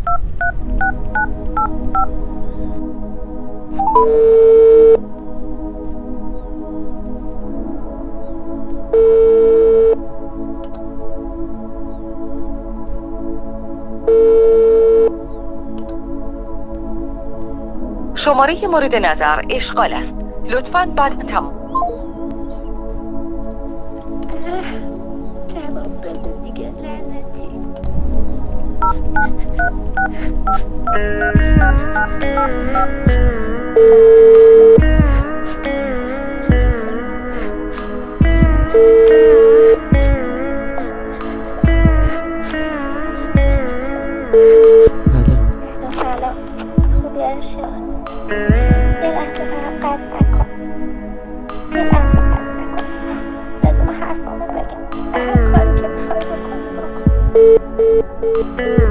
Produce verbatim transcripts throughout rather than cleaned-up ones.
شماره مورد نظر اشغال است. لطفاً بعد تمام. جواب بده دیگه لعنتی. سلام، خوبی ارشاد؟ یه لحظه فقط قطع نکن، یه لحظه قطع نکن، لازم حرفامو بگم، هر کاری که میخوای بکن بکن.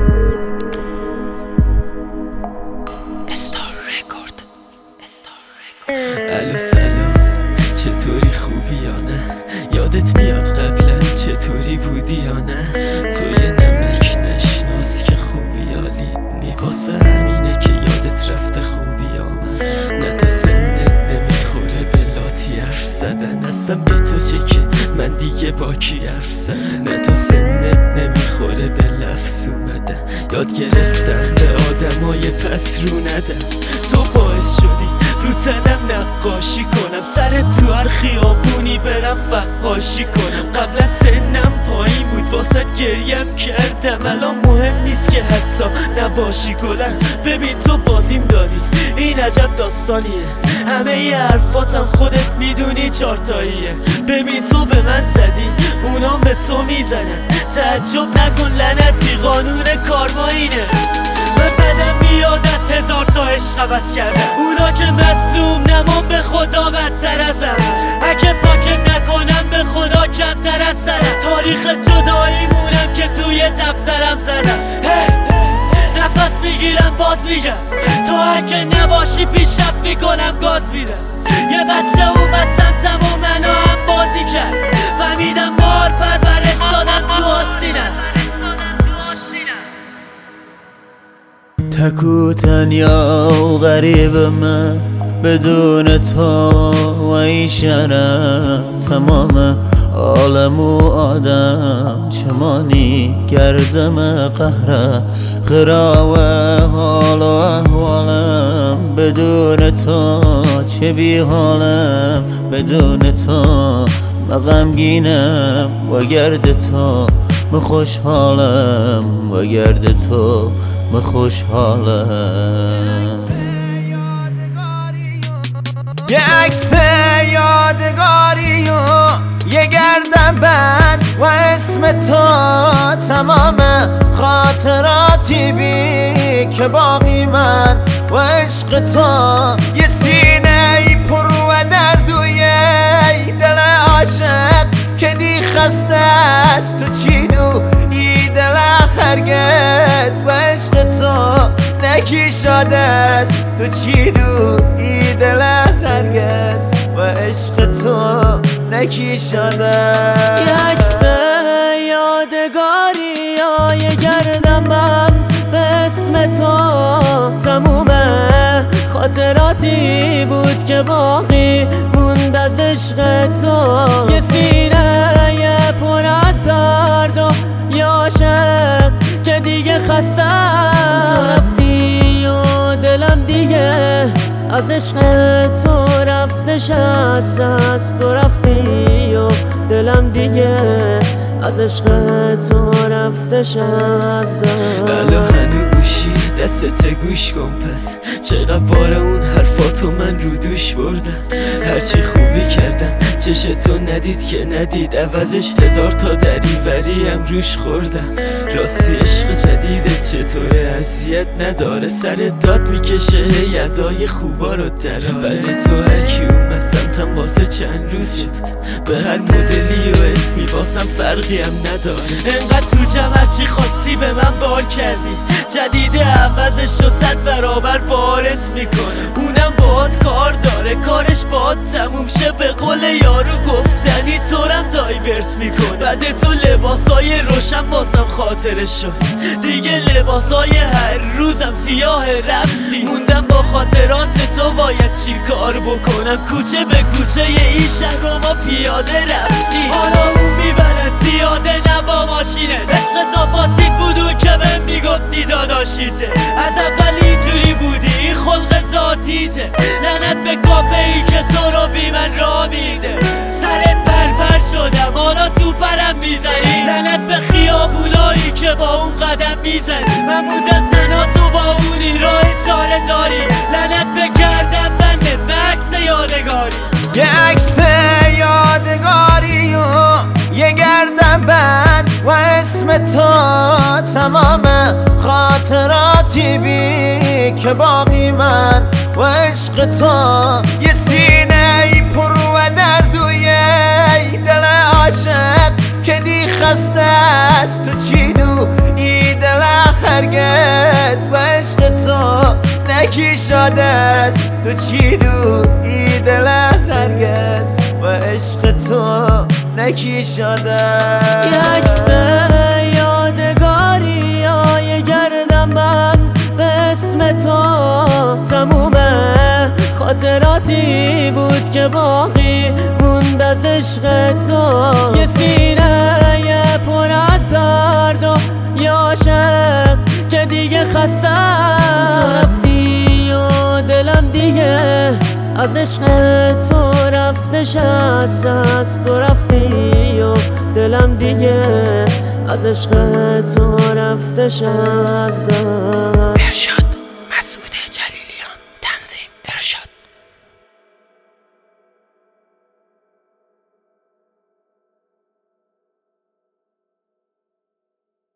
استار رکورد استار رکورد الو سلام، چطوری خوبی یا نه؟ یادت میاد قبلا چطوری بودی یا نه؟ تو یه نمک نشناس که خوبی عالیت نی، واسه همینه که یادت رفته خوبی یا من. نه تو سنت نمیخوره به لاتی حرف زدن، اصلا به تو چه که من دیگه با کی حرف زدن. نه تو سنت نمیخوره به لفظ اومدن، یاد گرفتم به آدمای پس رو ندم. تو باعث شدی رو تنم نقاشی کنم، سر تو هر خیابونی برم فحاشی کنم. قبل سنم پایین بود واسه گریم کردم، الان مهم نیست که حتی نباشی گلم. ببین تو بازیم داری، این عجب داستانیه، همه ی حرفاتم خودت میدونی چارتاییه. ببین تو به من زدی، اونام به تو میزنن، تعجب نکن لعنتی قانون کارما اینه. من بدم میاد از هزار تا عشق عوض کردم، اونا که مظلوم نمان به خدا بدتر ازم. اگه پاکت نکنم به خدا کمتر از سرم، تاریخ جداییمونم که توی دفترم زدم. نفس میگیرم باز میگم، تو اگه نباشی پیشرفت میکنم گاز میدم. یه بچه اومد سمتم و منو هم بازی کرد، فهمیدم مار پرورش دادم تو آستینم. تکو تنیا و غریب من بدون تو و این شهر، تمام عالم و آدم چمانی گردم قهره. غراوه حال و احوالم بدون تو چه بی حالم، بدون تو مغمگینم و گرد تو خوشحالم، و گرد تو خوشحالم. یه عکس یادگاری و یه گردن بند و اسم تو، تمام خاطراتی بی که باقی من و عشق تو. یه سینه ای پر و درد و یه دل عاشق که دی خسته است، تو چی دو ای دل هرگز و عشق تو نکی شده است، تو چی دو ای دل هرگز و عشق تو نکی شده. یه عکس یادگاری یا یه گردم من به اسم تو، تموم خاطراتی بود که باقی موند از عشق تو. یه سینه یه پر از درد و یه عاشق که دیگه خستم. تو رفتی و دلم دیگه از عشق تو رفتش از دست، تو رفتی و دلم دیگه از عشق تو رفتش از دست. بلا هنو گوشی دستت گوش کن پس، چقدر بار اون حرفاتو من رو دوش بردم. هرچی خوبی کردم چش تو ندید که ندید، عوضش هزار تا دریوری هم روش خوردم. راستی عشق جدیدت چطوره؟ اذیت نداره؟ سر داد میکشه یدای خوبا رو دراره. بله تو هرکی اومد سمتم واسه چند روز شد، به هر مدلی و اسمی واسم فرقی هم نداره. انقدر تو جمع هرچی خواستی به من بار کردی، جدید عوضش رو صد برابر بارت میکنه. اونم باهات کار داره، کارش باهات تموم شه، به قول یارو گفتنی طورم دایورت میکنه. بعد تو لباسای روشن بازم خاطرش شد، دیگه لباسای هر روزم سیاه رفتی. موندم با خاطرات تو، باید چی کار بکنم؟ کوچه به کوچه این شهر رو ما پیاده رفتی. حالا اون میبرد پیاده نه با ماشینه، عشق زاپاسیت بود اون که بهم میگفتی داداشیته. از اول اینجوری بودی، این خلق ذاتیته. لعنت به کافه ای که تو رو بی من را میده. سرت پرپر شدم حالا تو پرم میزنی. لعنت به خیابونایی که با اون قدم میزنی. من موندم تنها تو با اونی راه چاره داری. لعنت به گردم بنده به عکس یادگاری. یه عکس یادگاری و یه گردن بند و اسم تو، تمام خاطراتی بی که باقی من و عشق تو. یه سینه ای پر و درد و یه دل عاشق که دی خسته است. تو چی دو ای دل هرگز و عشق تو نکی شده است. تو چی دو ای دل هرگز و عشق تو نکی شده است. یه عکس یادگاری یا یه گردم من به اسم تو، تموم خاطراتی بود که باقی موند از عشق تو. یه سینه یه پر از درد و یه عاشق که دیگه خسته است. تو رفتی و دلم دیگه از عشق تو رفتش از دست. تو رفتی و دلم دیگه از عشق تو رفتش از دست.